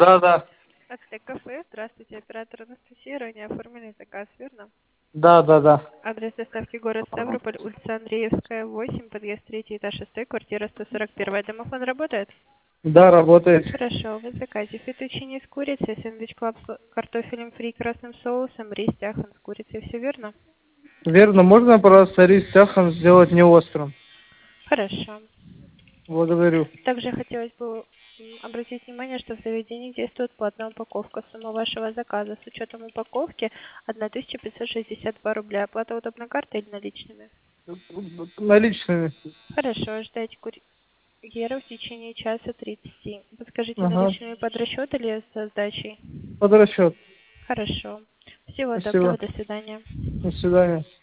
Да, да. Ацтек кафе. Здравствуйте, оператор Анастасия. Ранее оформили заказ, верно? Да, да, да. Адрес доставки город Ставрополь, улица Андреевская, 8, подъезд 3, этаж 6, квартира 141. Домофон работает? Да, работает. Хорошо, вы в заказе. Фетучини с курицей, сэндвич клаб с картофелем фри красным соусом, рис тяхан с курицей. Все верно? Верно, можно, пожалуйста, рис тяхан сделать не острым? Хорошо. Благодарю. Также хотелось бы обратить внимание, что в заведении действует платная упаковка. Сумма вашего заказа с учетом упаковки 1562 рубля. Оплата удобной картой или наличными? Наличными. Хорошо, ждайте курьера в течение часа 30. Подскажите, Ага. наличными под расчет или со сдачей? Под расчет. Хорошо. Всего доброго, Спасибо. до свидания. До свидания.